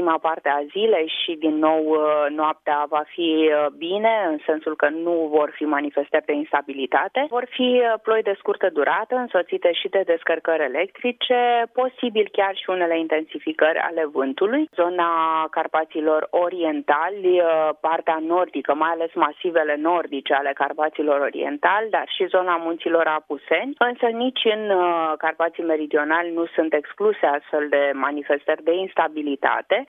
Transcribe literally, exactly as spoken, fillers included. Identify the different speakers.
Speaker 1: prima parte a zilei și din nou noaptea va fi bine, în sensul că nu vor fi manifestate de instabilitate. Vor fi ploi de scurtă durată, însoțite și de descărcări electrice, posibil chiar și unele intensificări ale vântului. Zona Carpaților Orientali, partea nordică, mai ales masivele nordice ale Carpaților Orientali, dar și zona munților Apuseni, însă nici în Carpații Meridionali nu sunt excluse astfel de manifestări de instabilitate.